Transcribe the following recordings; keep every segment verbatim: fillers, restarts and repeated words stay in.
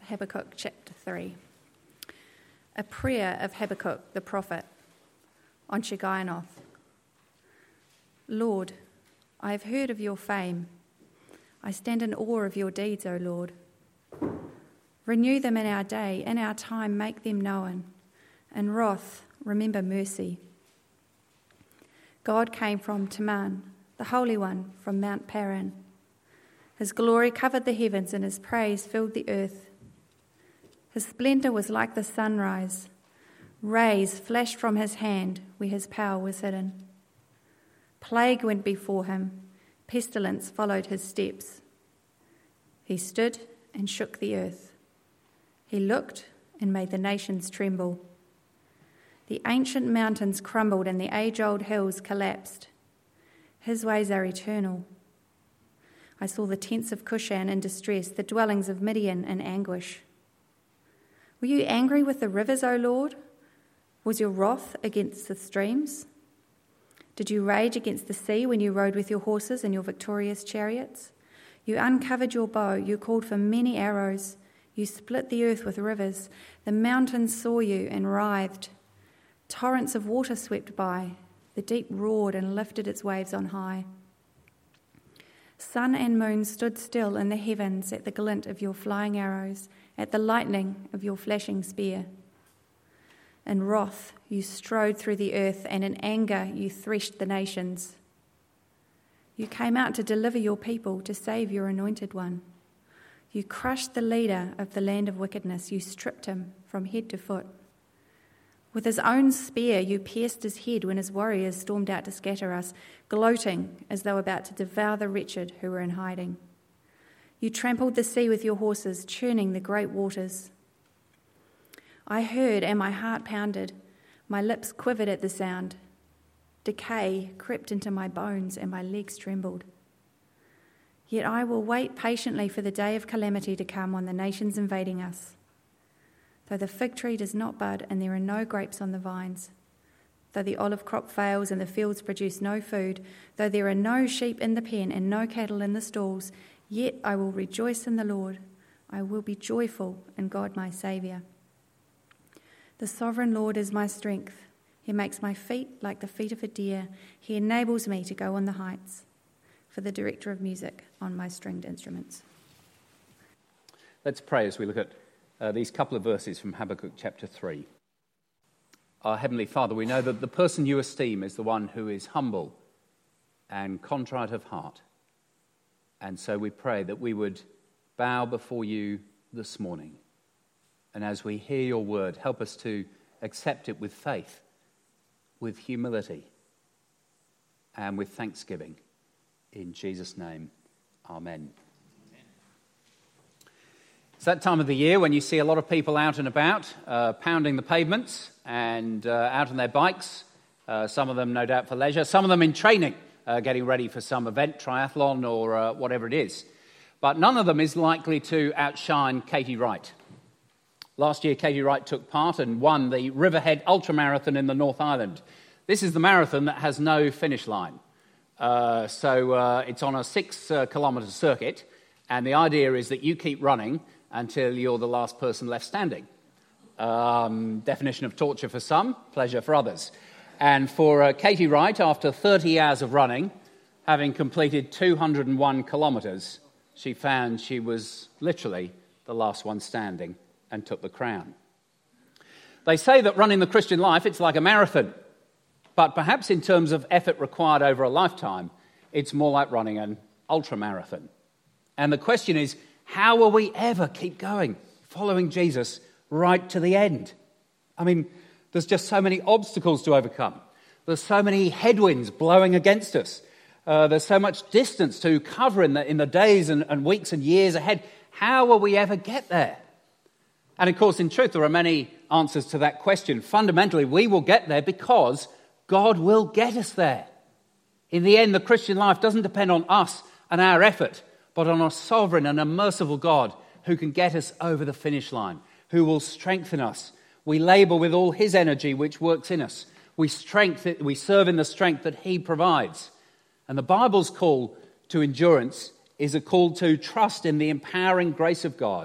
Habakkuk chapter three. A prayer of Habakkuk the prophet on Shigionoth. Lord, I have heard of your fame. I stand in awe of your deeds, O Lord. Renew them in our day, in our time make them known. In wrath, remember mercy. God came from Teman, the Holy One from Mount Paran. His glory covered the heavens and his praise filled the earth. His splendour was like the sunrise. Rays flashed from his hand where his power was hidden. Plague went before him. Pestilence followed his steps. He stood and shook the earth. He looked and made the nations tremble. The ancient mountains crumbled and the age-old hills collapsed. His ways are eternal. I saw the tents of Cushan in distress, the dwellings of Midian in anguish. Were you angry with the rivers, O Lord? Was your wrath against the streams? Did you rage against the sea when you rode with your horses and your victorious chariots? You uncovered your bow, you called for many arrows, you split the earth with rivers. The mountains saw you and writhed. Torrents of water swept by, the deep roared and lifted its waves on high. Sun and moon stood still in the heavens at the glint of your flying arrows, at the lightning of your flashing spear. In wrath you strode through the earth, and in anger you threshed the nations. You came out to deliver your people, to save your anointed one. You crushed the leader of the land of wickedness. You stripped him from head to foot. With his own spear you pierced his head when his warriors stormed out to scatter us, gloating as though about to devour the wretched who were in hiding. You trampled the sea with your horses, churning the great waters. I heard and my heart pounded. My lips quivered at the sound. Decay crept into my bones and my legs trembled. Yet I will wait patiently for the day of calamity to come on the nations invading us. Though the fig tree does not bud and there are no grapes on the vines, though the olive crop fails and the fields produce no food, though there are no sheep in the pen and no cattle in the stalls, yet I will rejoice in the Lord. I will be joyful in God my Saviour. The sovereign Lord is my strength. He makes my feet like the feet of a deer. He enables me to go on the heights. For the director of music on my stringed instruments. Let's pray as we look at uh, these couple of verses from Habakkuk chapter three. Our Heavenly Father, we know that the person you esteem is the one who is humble and contrite of heart. And so we pray that we would bow before you this morning. And as we hear your word, help us to accept it with faith, with humility, and with thanksgiving. In Jesus' name, amen. It's that time of the year when you see a lot of people out and about, uh, pounding the pavements and uh, out on their bikes, uh, some of them no doubt for leisure, some of them in training, uh, getting ready for some event, triathlon or uh, whatever it is. But none of them is likely to outshine Katie Wright. Last year, Katie Wright took part and won the Riverhead Ultramarathon in the North Island. This is the marathon that has no finish line. Uh, so uh, it's on a six-kilometre uh, circuit, and the idea is that you keep running until you're the last person left standing. Um, definition of torture for some, pleasure for others. And for uh, Katie Wright, after thirty hours of running, having completed two hundred one kilometres, she found she was literally the last one standing and took the crown. They say that running the Christian life, it's like a marathon. But perhaps in terms of effort required over a lifetime, it's more like running an ultramarathon. And the question is, how will we ever keep going, following Jesus right to the end? I mean, there's just so many obstacles to overcome. There's so many headwinds blowing against us. Uh, there's so much distance to cover in the, in the days and, and weeks and years ahead. How will we ever get there? And of course, in truth, there are many answers to that question. Fundamentally, we will get there because God will get us there. In the end, the Christian life doesn't depend on us and our effort, but on a sovereign and a merciful God who can get us over the finish line, who will strengthen us. We labour with all his energy which works in us. We strength, we serve in the strength that he provides. And the Bible's call to endurance is a call to trust in the empowering grace of God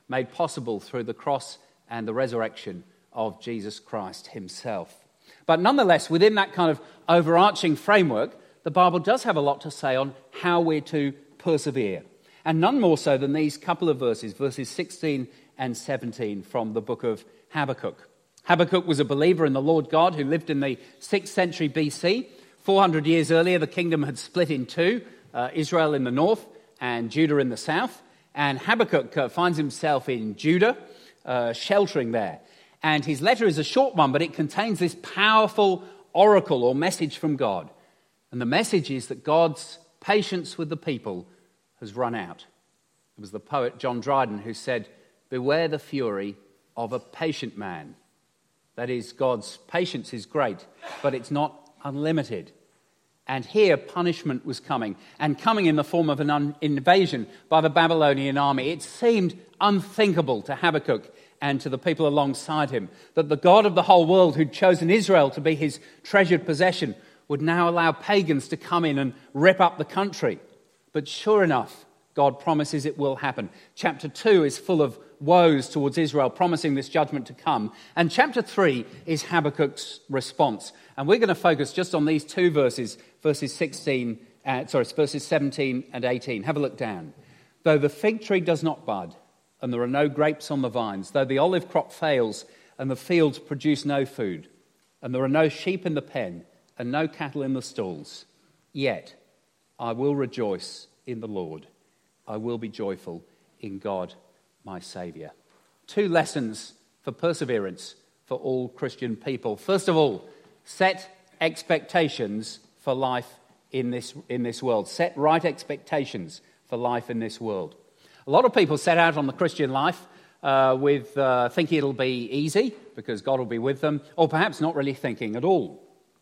made possible through the cross and the resurrection of Jesus Christ himself. But nonetheless, within that kind of overarching framework, the Bible does have a lot to say on how we're to persevere. And none more so than these couple of verses, verses sixteen and seventeen from the book of Habakkuk. Habakkuk was a believer in the Lord God who lived in the sixth century B C. four hundred years earlier, the kingdom had split in two, uh, Israel in the north and Judah in the south. And Habakkuk uh, finds himself in Judah, uh, sheltering there. And his letter is a short one, but it contains this powerful oracle or message from God. And the message is that God's patience with the people has run out. It was the poet John Dryden who said, "Beware the fury of a patient man." That is, God's patience is great, but it's not unlimited. And here punishment was coming, and coming in the form of an un- invasion by the Babylonian army. It seemed unthinkable to Habakkuk and to the people alongside him that the God of the whole world, who'd chosen Israel to be his treasured possession, would now allow pagans to come in and rip up the country. But sure enough, God promises it will happen. Chapter two is full of woes towards Israel, promising this judgment to come. And chapter three is Habakkuk's response. And we're going to focus just on these two verses, verses sixteen, uh, sorry, verses seventeen and eighteen. Have a look down. Though the fig tree does not bud, and there are no grapes on the vines, though the olive crop fails, and the fields produce no food, and there are no sheep in the pen, and no cattle in the stalls, yet I will rejoice in the Lord. I will be joyful in God, my Saviour. Two lessons for perseverance for all Christian people. First of all, set expectations for life in this, in this world. Set right expectations for life in this world. A lot of people set out on the Christian life uh, with uh, thinking it'll be easy because God will be with them, or perhaps not really thinking at all.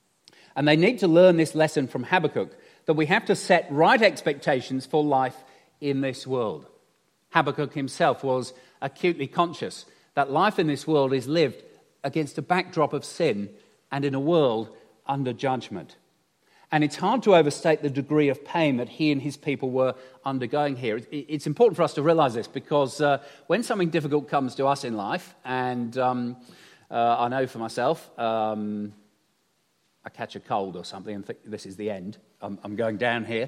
And they need to learn this lesson from Habakkuk, that we have to set right expectations for life in this world. Habakkuk himself was acutely conscious that life in this world is lived against a backdrop of sin and in a world under judgment. And it's hard to overstate the degree of pain that he and his people were undergoing here. It's important for us to realize this because uh, when something difficult comes to us in life, and um, uh, I know for myself, um, I catch a cold or something and think this is the end, I'm, I'm going down here.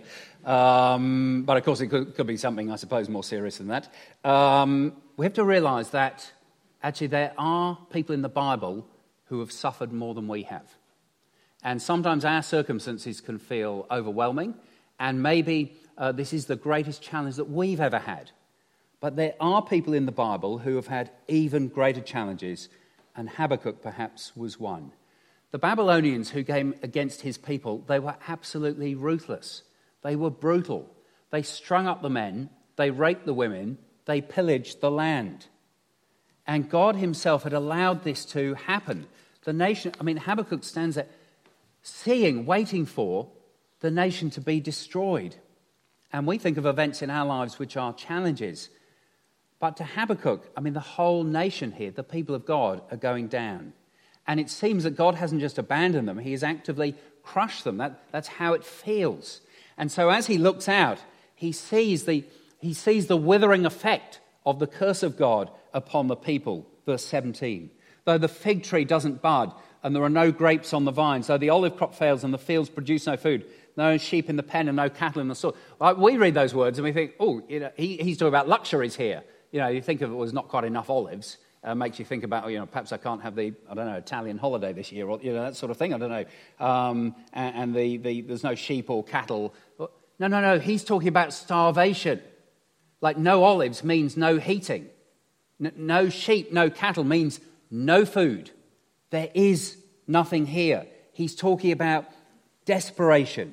Um, but of course it could, could be something, I suppose, more serious than that. Um, we have to realize that actually there are people in the Bible who have suffered more than we have. And sometimes our circumstances can feel overwhelming, and maybe uh, this is the greatest challenge that we've ever had. But there are people in the Bible who have had even greater challenges, and Habakkuk perhaps was one. The Babylonians who came against his people, they were absolutely ruthless. They were brutal. They strung up the men, they raped the women, they pillaged the land. And God himself had allowed this to happen. The nation, I mean, Habakkuk stands there seeing, waiting for the nation to be destroyed. And we think of events in our lives which are challenges. But to Habakkuk, I mean, the whole nation here, the people of God, are going down. And it seems that God hasn't just abandoned them, he has actively crushed them. That, that's how it feels. And so as he looks out, he sees the, he sees the withering effect of the curse of God upon the people. Verse seventeen. Though the fig tree doesn't bud, and there are no grapes on the vines, though the olive crop fails and the fields produce no food, no sheep in the pen and no cattle in the stall. We read those words and we think, oh, you know, he, he's talking about luxuries here. You know, you think of it as not quite enough olives. Uh, makes you think about, oh, you know, perhaps I can't have the, I don't know, Italian holiday this year, or, you know, that sort of thing, I don't know. Um, and and the, the there's no sheep or cattle. No, no, no, he's talking about starvation. Like no olives means no heating. N- no sheep, no cattle means no food. There is nothing here. He's talking about desperation.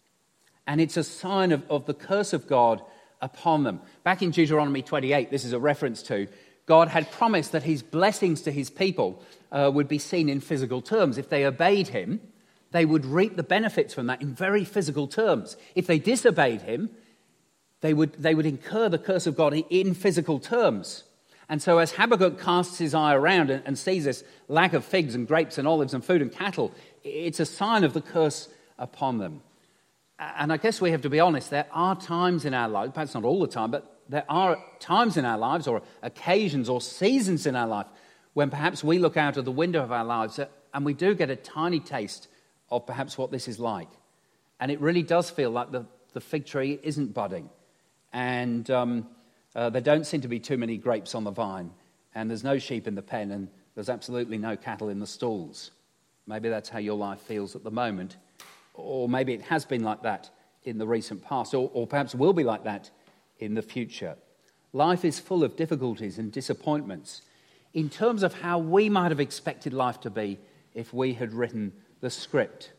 And it's a sign of, of the curse of God upon them. Back in Deuteronomy twenty-eight, this is a reference to, God had promised that his blessings to his people uh, would be seen in physical terms. If they obeyed him, they would reap the benefits from that in very physical terms. If they disobeyed him, they would, they would incur the curse of God in physical terms. And so as Habakkuk casts his eye around and, and sees this lack of figs and grapes and olives and food and cattle, it's a sign of the curse upon them. And I guess we have to be honest, there are times in our life, perhaps not all the time, but there are times in our lives or occasions or seasons in our life when perhaps we look out of the window of our lives and we do get a tiny taste of perhaps what this is like. And it really does feel like the, the fig tree isn't budding. And um, uh, there don't seem to be too many grapes on the vine. And there's no sheep in the pen, and there's absolutely no cattle in the stalls. Maybe that's how your life feels at the moment. Or maybe it has been like that in the recent past, or, or perhaps will be like that in the future. Life is full of difficulties and disappointments in terms of how we might have expected life to be if we had written the script.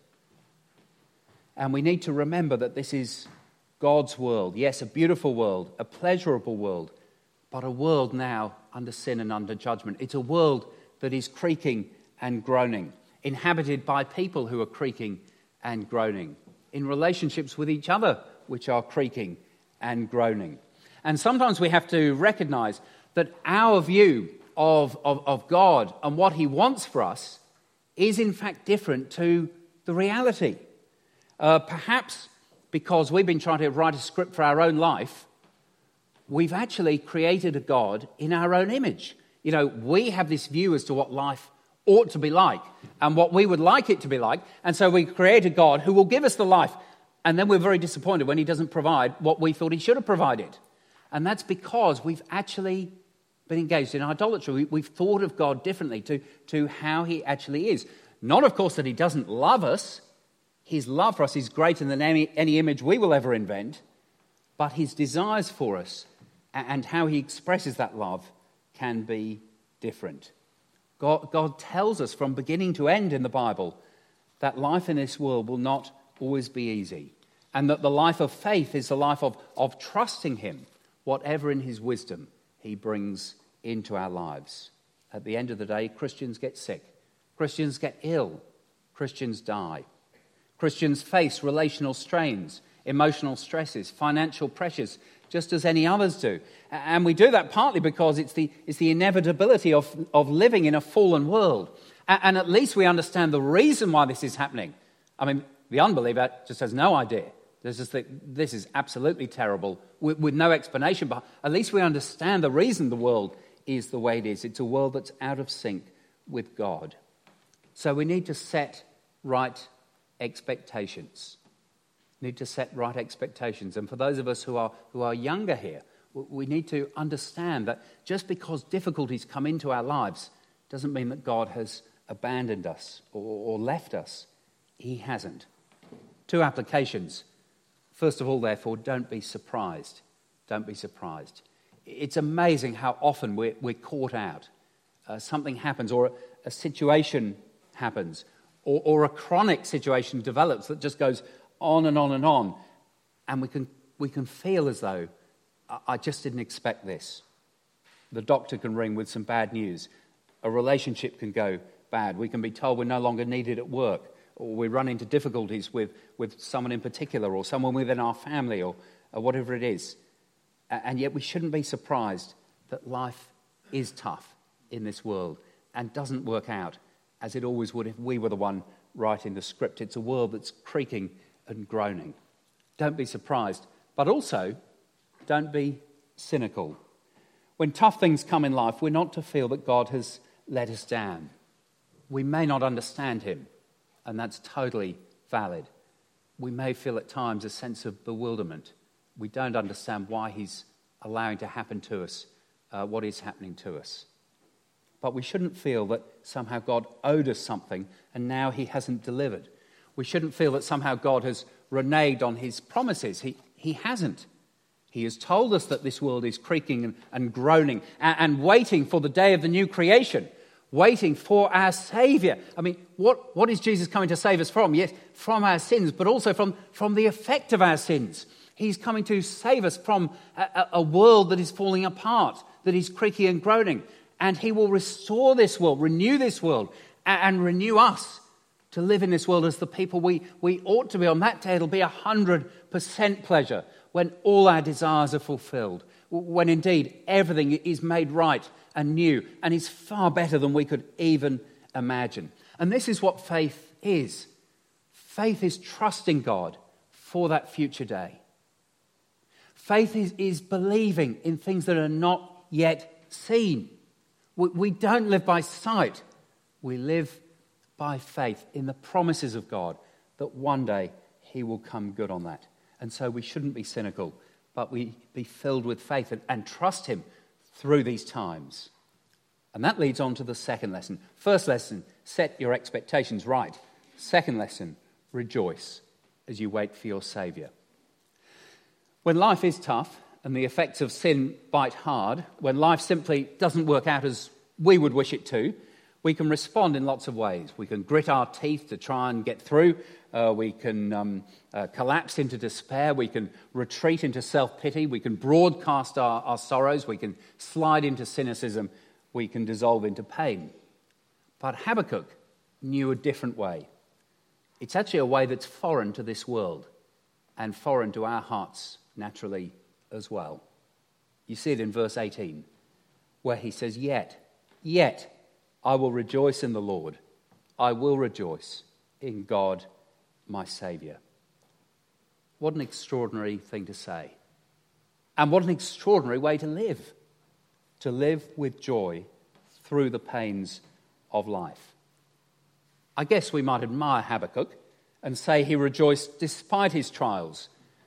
And we need to remember that this is God's world. Yes, a beautiful world, a pleasurable world, but a world now under sin and under judgment. It's a world that is creaking and groaning, inhabited by people who are creaking and groaning, in relationships with each other which are creaking and groaning. And sometimes we have to recognize that our view of, of, of God and what he wants for us is in fact different to the reality. Uh, perhaps because we've been trying to write a script for our own life, we've actually created a God in our own image. You know, we have this view as to what life ought to be like and what we would like it to be like. And so we create a God who will give us the life. And then we're very disappointed when he doesn't provide what we thought he should have provided. And that's because we've actually been engaged in idolatry. We, we've thought of God differently to, to how he actually is. Not, of course, that he doesn't love us. His love for us is greater than any, any image we will ever invent. But his desires for us and how he expresses that love can be different. God, God tells us from beginning to end in the Bible that life in this world will not always be easy, and that the life of faith is the life of, of trusting him, whatever in his wisdom he brings into our lives. At the end of the day, Christians get sick, Christians get ill, Christians die. Christians face relational strains, emotional stresses, financial pressures, just as any others do. And we do that partly because it's the, it's the inevitability of, of living in a fallen world. And, and at least we understand the reason why this is happening. I mean, the unbeliever just has no idea. They just think, this is absolutely terrible, with, with no explanation. But at least we understand the reason the world is the way it is. It's a world that's out of sync with God. So we need to set right expectations. Need to set right expectations. And for those of us who are who are younger here, we need to understand that just because difficulties come into our lives doesn't mean that God has abandoned us or, or left us. He hasn't. Two applications. First of all, therefore, don't be surprised. Don't be surprised. It's amazing how often we're, we're caught out. Uh, something happens, or a, a situation happens, or, or a chronic situation develops that just goes on and on and on, and we can we can feel as though, I just didn't expect this. The doctor can ring with some bad news. A relationship can go bad. We can be told we're no longer needed at work, or we run into difficulties with, with someone in particular, or someone within our family, or, or whatever it is. And yet we shouldn't be surprised that life is tough in this world and doesn't work out as it always would if we were the one writing the script. It's a world that's creaking and groaning. Don't be surprised, but also don't be cynical. When tough things come in life, we're not to feel that God has let us down. We may not understand him, and that's totally valid. We may feel at times a sense of bewilderment. We don't understand why he's allowing to happen to us uh, what is happening to us. But we shouldn't feel that somehow God owed us something and now he hasn't delivered. We shouldn't feel that somehow God has reneged on his promises. He, he hasn't. He has told us that this world is creaking and, and groaning and, and waiting for the day of the new creation, waiting for our Saviour. I mean, what, what is Jesus coming to save us from? Yes, from our sins, but also from, from the effect of our sins. He's coming to save us from a, a world that is falling apart, that is creaking and groaning. And he will restore this world, renew this world, and, and renew us to live in this world as the people we, we ought to be. On that day, it'll be one hundred percent pleasure when all our desires are fulfilled, when indeed everything is made right and new and is far better than we could even imagine. And this is what faith is. Faith is trusting God for that future day. Faith is, is believing in things that are not yet seen. We, we don't live by sight. We live by faith in the promises of God that one day he will come good on that. And so we shouldn't be cynical, but we be filled with faith and, and trust him through these times. And that leads on to the second lesson. First lesson, set your expectations right. Second lesson, rejoice as you wait for your Saviour. When life is tough and the effects of sin bite hard, when life simply doesn't work out as we would wish it to, we can respond in lots of ways. We can grit our teeth to try and get through. Uh, we can um, uh, collapse into despair. We can retreat into self-pity. We can broadcast our, our sorrows. We can slide into cynicism. We can dissolve into pain. But Habakkuk knew a different way. It's actually a way that's foreign to this world and foreign to our hearts naturally as well. You see it in verse eighteen, where he says, Yet, yet I will rejoice in the Lord. I will rejoice in God, my Saviour. What an extraordinary thing to say. And what an extraordinary way to live. To live with joy through the pains of life. I guess we might admire Habakkuk and say he rejoiced despite his trials.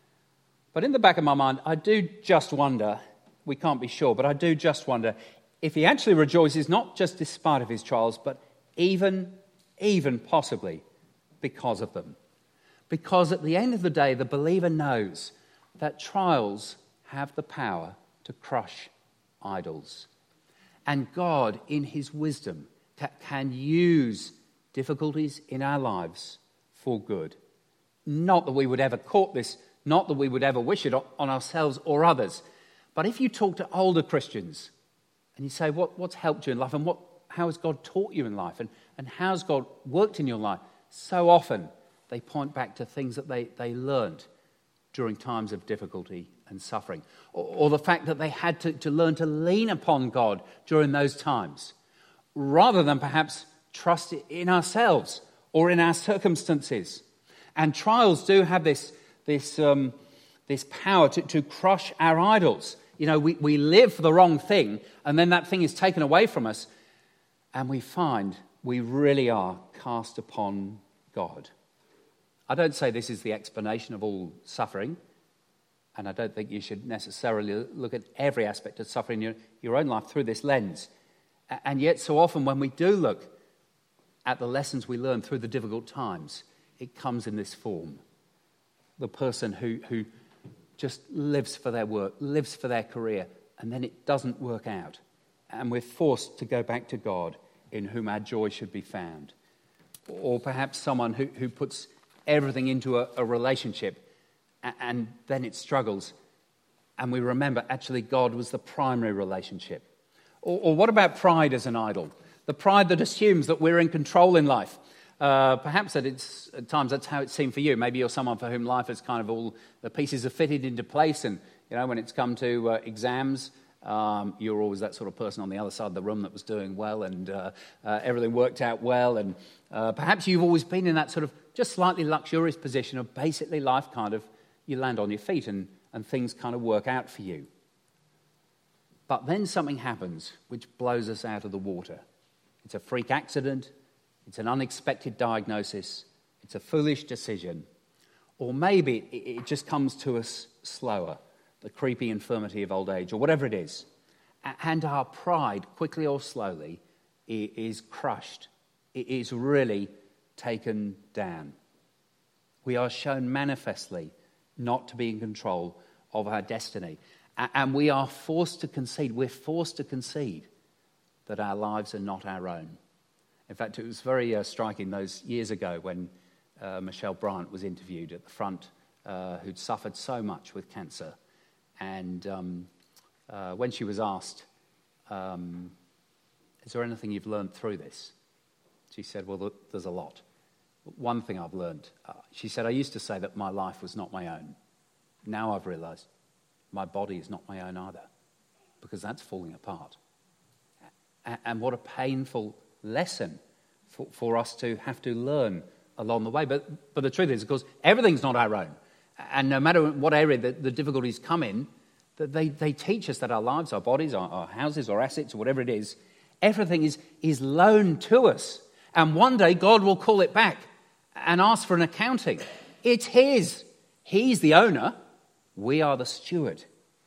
But in the back of my mind, I do just wonder, we can't be sure, but I do just wonder if he actually rejoices not just despite of his trials, but even, even possibly because of them. Because at the end of the day, the believer knows that trials have the power to crush idols. And God, in his wisdom, can use difficulties in our lives for good. Not that we would ever court this, not that we would ever wish it on ourselves or others. But if you talk to older Christians and you say, what, what's helped you in life and what, how has God taught you in life and, and how's God worked in your life? So often they point back to things that they, they learned during times of difficulty and suffering. Or, or the fact that they had to, to learn to lean upon God during those times, rather than perhaps trust in ourselves or in our circumstances. And trials do have this, this, um, this power to, to crush our idols. You know, we, we live for the wrong thing, and then that thing is taken away from us, and we find we really are cast upon God. I don't say this is the explanation of all suffering, and I don't think you should necessarily look at every aspect of suffering in your, your own life through this lens. And yet so often when we do look at the lessons we learn through the difficult times, it comes in this form. The person who, who just lives for their work, lives for their career, and then it doesn't work out. And we're forced to go back to God, in whom our joy should be found. Or perhaps someone who, who puts everything into a, a relationship, and, and then it struggles. And we remember, actually, God was the primary relationship. Or, or what about pride as an idol? The pride that assumes that we're in control in life. Uh, perhaps at, it's, at times that's how it seemed for you. Maybe you're someone for whom life is kind of all the pieces are fitted into place, and you know when it's come to uh, exams, um, you're always that sort of person on the other side of the room that was doing well, and uh, uh, everything worked out well. And uh, perhaps you've always been in that sort of just slightly luxurious position of basically life kind of you land on your feet and, and things kind of work out for you. But then something happens which blows us out of the water. It's a freak accident. It's an unexpected diagnosis. It's a foolish decision. Or maybe it just comes to us slower, the creepy infirmity of old age, or whatever it is. And our pride, quickly or slowly, is crushed. It is really taken down. We are shown manifestly not to be in control of our destiny. And we are forced to concede. We're forced to concede that our lives are not our own. In fact, it was very uh, striking those years ago when uh, Michelle Bryant was interviewed at the front, uh, who'd suffered so much with cancer. And um, uh, when she was asked, um, is there anything you've learned through this? She said, well, there's a lot. One thing I've learned, uh, she said, I used to say that my life was not my own. Now I've realized my body is not my own either, because that's falling apart. And what a painful lesson for, for us to have to learn along the way. But, but the truth is, of course, everything's not our own. And no matter what area the, the difficulties come in, that they, they teach us that our lives, our bodies, our, our houses, our assets, or whatever it is, everything is, is loaned to us. And one day God will call it back and ask for an accounting. It's his. He's the owner. We are the steward.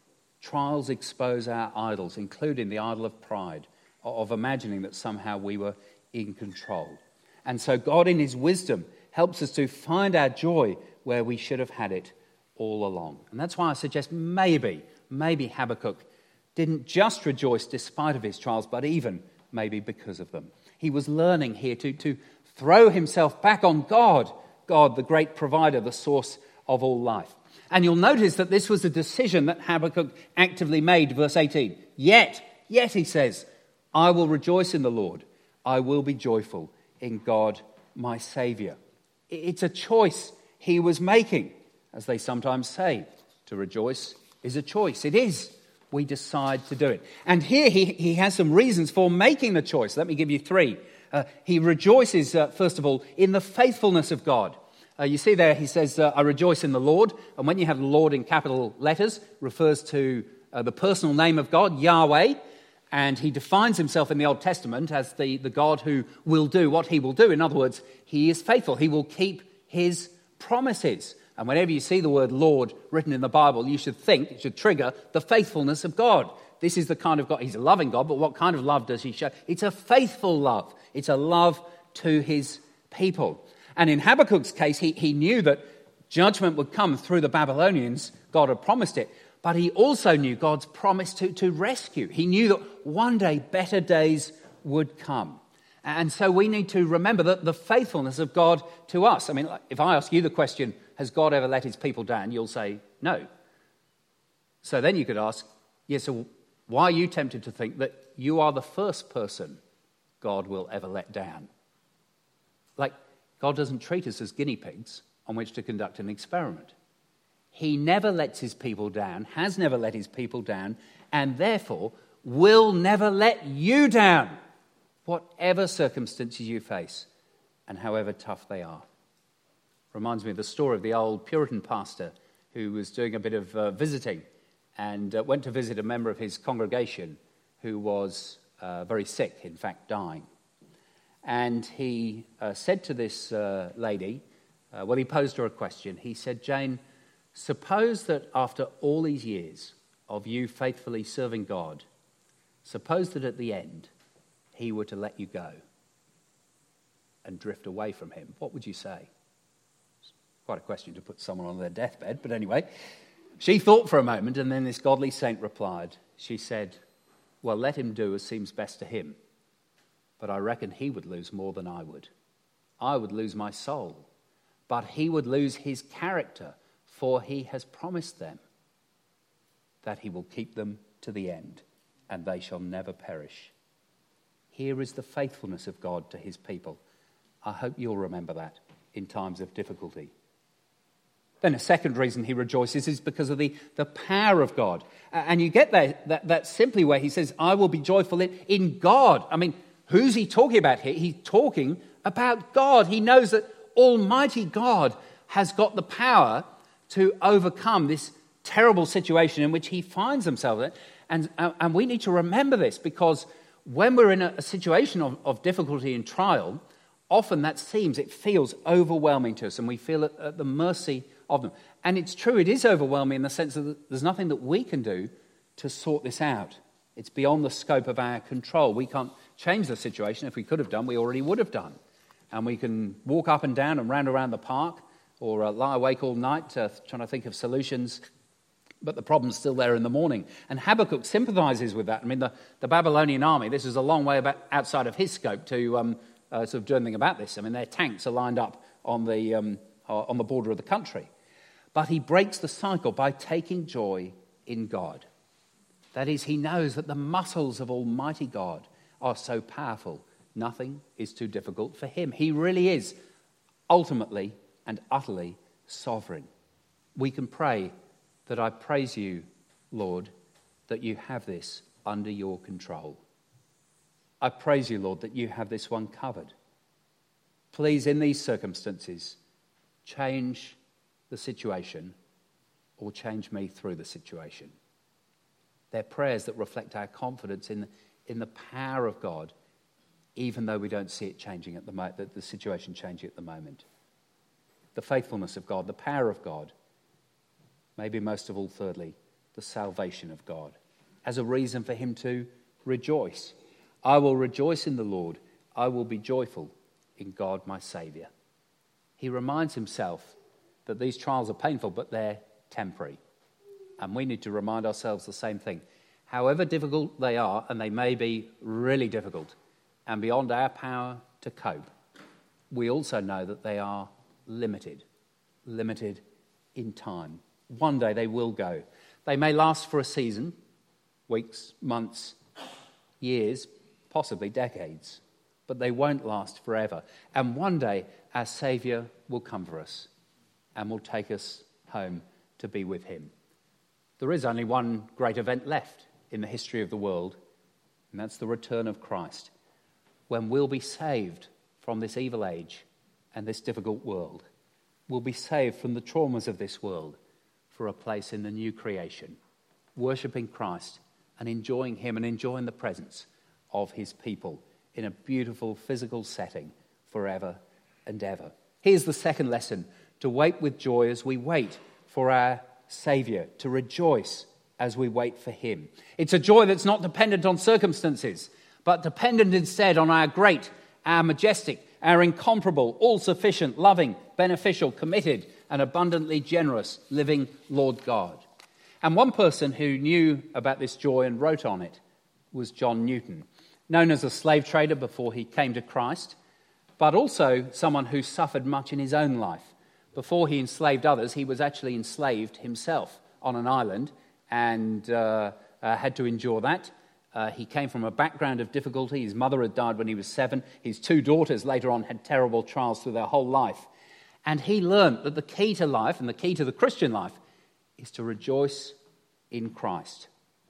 Trials expose our idols, including the idol of pride, of imagining that somehow we were in control. And so God in his wisdom helps us to find our joy where we should have had it all along. And that's why I suggest maybe, maybe Habakkuk didn't just rejoice despite of his trials, but even maybe because of them. He was learning here to, to throw himself back on God, God, the great provider, the source of all life. And you'll notice that this was a decision that Habakkuk actively made, verse eighteen. Yet, yet, he says, I will rejoice in the Lord. I will be joyful in God, my Saviour. It's a choice he was making. As they sometimes say, to rejoice is a choice. It is. We decide to do it. And here he, he has some reasons for making the choice. Let me give you three. Uh, he rejoices, uh, first of all, in the faithfulness of God. Uh, you see there, he says, uh, I rejoice in the Lord. And when you have the Lord in capital letters, refers to uh, the personal name of God, Yahweh. And he defines himself in the Old Testament as the, the God who will do what he will do. In other words, he is faithful. He will keep his promises. And whenever you see the word Lord written in the Bible, you should think, it should trigger the faithfulness of God. This is the kind of God, he's a loving God, but what kind of love does he show? It's a faithful love. It's a love to his people. And in Habakkuk's case, he, he knew that judgment would come through the Babylonians. God had promised it. But he also knew God's promise to, to rescue. He knew that one day better days would come. And so we need to remember that the faithfulness of God to us. I mean, if I ask you the question, has God ever let his people down? You'll say no. So then you could ask, yes, yeah, so why are you tempted to think that you are the first person God will ever let down? Like, God doesn't treat us as guinea pigs on which to conduct an experiment. He never lets his people down, has never let his people down, and therefore will never let you down, whatever circumstances you face and however tough they are. Reminds me of the story of the old Puritan pastor who was doing a bit of uh, visiting and uh, went to visit a member of his congregation who was uh, very sick, in fact dying. And he uh, said to this uh, lady, uh, well, he posed her a question. He said, Jane, suppose that after all these years of you faithfully serving God, suppose that at the end he were to let you go and drift away from him. What would you say? Quite a question to put someone on their deathbed, but anyway. She thought for a moment, and then this godly saint replied. She said, well, let him do as seems best to him, but I reckon he would lose more than I would. I would lose my soul, but he would lose his character, for he has promised them that he will keep them to the end, and they shall never perish. Here is the faithfulness of God to his people. I hope you'll remember that in times of difficulty. Then a second reason he rejoices is because of the, the power of God. And you get that, that, that simply where he says, I will be joyful in, in God. I mean, who's he talking about here? He's talking about God. He knows that Almighty God has got the power to overcome this terrible situation in which he finds himself in. And, and we need to remember this, because when we're in a, a situation of, of difficulty and trial, often that seems, it feels overwhelming to us, and we feel at, at the mercy of them. And it's true, it is overwhelming in the sense that there's nothing that we can do to sort this out. It's beyond the scope of our control. We can't change the situation. If we could have done, we already would have done. And we can walk up and down and round around the park, or uh, lie awake all night uh, trying to think of solutions, but the problem's still there in the morning. And Habakkuk sympathizes with that. I mean, the, the Babylonian army, this is a long way about, outside of his scope to um, uh, sort of do anything about this. I mean, their tanks are lined up on the um, uh, on the border of the country. But he breaks the cycle by taking joy in God. That is, he knows that the muscles of Almighty God are so powerful, nothing is too difficult for him. He really is ultimately and utterly sovereign. We can pray that I praise you, Lord, that you have this under your control. I praise you, Lord, that you have this one covered. Please, in these circumstances, change the situation or change me through the situation. They're prayers that reflect our confidence in, in the power of God, even though we don't see it changing at the mo- the, the situation changing at the moment. The faithfulness of God, the power of God, maybe most of all, thirdly, the salvation of God, as a reason for him to rejoice. I will rejoice in the Lord. I will be joyful in God my Saviour. He reminds himself that these trials are painful, but they're temporary. And we need to remind ourselves the same thing. However difficult they are, and they may be really difficult and beyond our power to cope, we also know that they are limited, limited in time. One day they will go. They may last for a season, weeks, months, years, possibly decades, but they won't last forever. And one day our Saviour will come for us and will take us home to be with him. There is only one great event left in the history of the world, and that's the return of Christ, when we'll be saved from this evil age and this difficult world. We'll be saved from the traumas of this world for a place in the new creation, worshipping Christ and enjoying him and enjoying the presence of his people in a beautiful physical setting forever and ever. Here's the second lesson: to wait with joy as we wait for our Saviour, to rejoice as we wait for him. It's a joy that's not dependent on circumstances, but dependent instead on our great, our majestic, our incomparable, all-sufficient, loving, beneficial, committed, and abundantly generous living Lord God. And one person who knew about this joy and wrote on it was John Newton, known as a slave trader before he came to Christ, but also someone who suffered much in his own life. Before he enslaved others, he was actually enslaved himself on an island and uh, uh, had to endure that. Uh, he came from a background of difficulty. His mother had died when he was seven. His two daughters later on had terrible trials through their whole life. And he learned that the key to life and the key to the Christian life is to rejoice in Christ.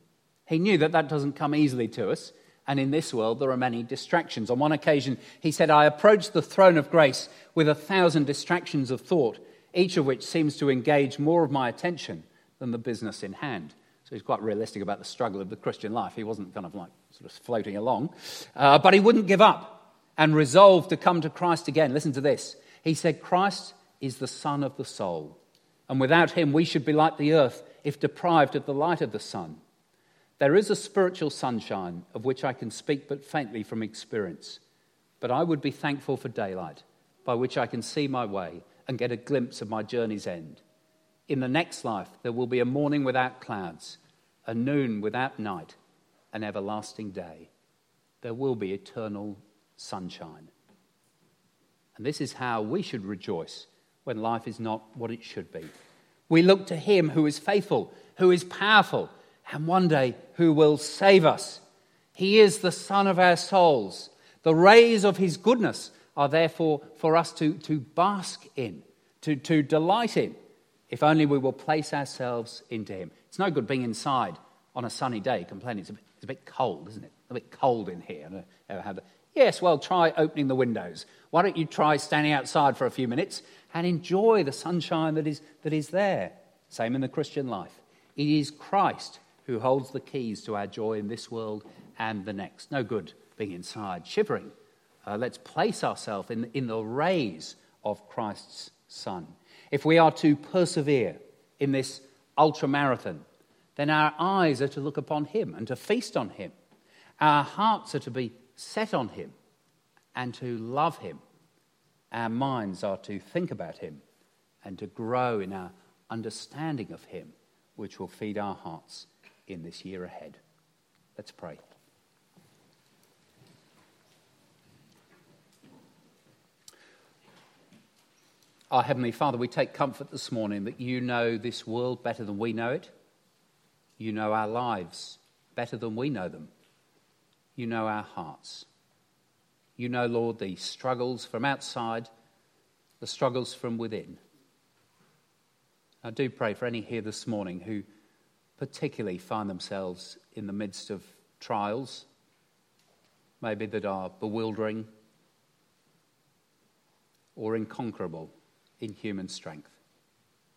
He knew that that doesn't come easily to us. And in this world, there are many distractions. On one occasion, he said, I approach the throne of grace with a thousand distractions of thought, each of which seems to engage more of my attention than the business in hand. So he's quite realistic about the struggle of the Christian life. He wasn't kind of like sort of floating along. Uh, but he wouldn't give up and resolved to come to Christ again. Listen to this. He said, Christ is the sun of the soul. And without him, we should be like the earth if deprived of the light of the sun. There is a spiritual sunshine of which I can speak but faintly from experience. But I would be thankful for daylight, by which I can see my way and get a glimpse of my journey's end. In the next life, there will be a morning without clouds, a noon without night, an everlasting day. There will be eternal sunshine. And this is how we should rejoice when life is not what it should be. We look to him who is faithful, who is powerful, and one day who will save us. He is the sun of our souls. The rays of his goodness are therefore for us to, to bask in, to, to delight in, if only we will place ourselves into him. It's no good being inside on a sunny day complaining. It's a bit, it's a bit cold, isn't it? A bit cold in here. I don't ever have that. Yes, well, try opening the windows. Why don't you try standing outside for a few minutes and enjoy the sunshine that is, that is there? Same in the Christian life. It is Christ who holds the keys to our joy in this world and the next. No good being inside, shivering. Uh, let's place ourselves in, in the rays of Christ's sun. If we are to persevere in this ultramarathon, then our eyes are to look upon him and to feast on him. Our hearts are to be set on him and to love him. Our minds are to think about him and to grow in our understanding of him, which will feed our hearts in this year ahead. Let's pray. Our Heavenly Father, we take comfort this morning that you know this world better than we know it. You know our lives better than we know them. You know our hearts. You know, Lord, the struggles from outside, the struggles from within. I do pray for any here this morning who particularly find themselves in the midst of trials, maybe that are bewildering or inconquerable in human strength.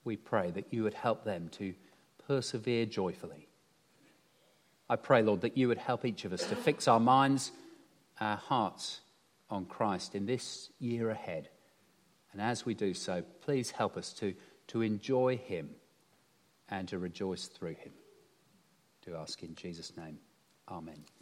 we pray that you would help them to persevere joyfully. I pray, Lord, that you would help each of us to fix our minds, our hearts on Christ in this year ahead. And as we do so, please help us to, to enjoy him and to rejoice through him. To ask in Jesus' name. Amen.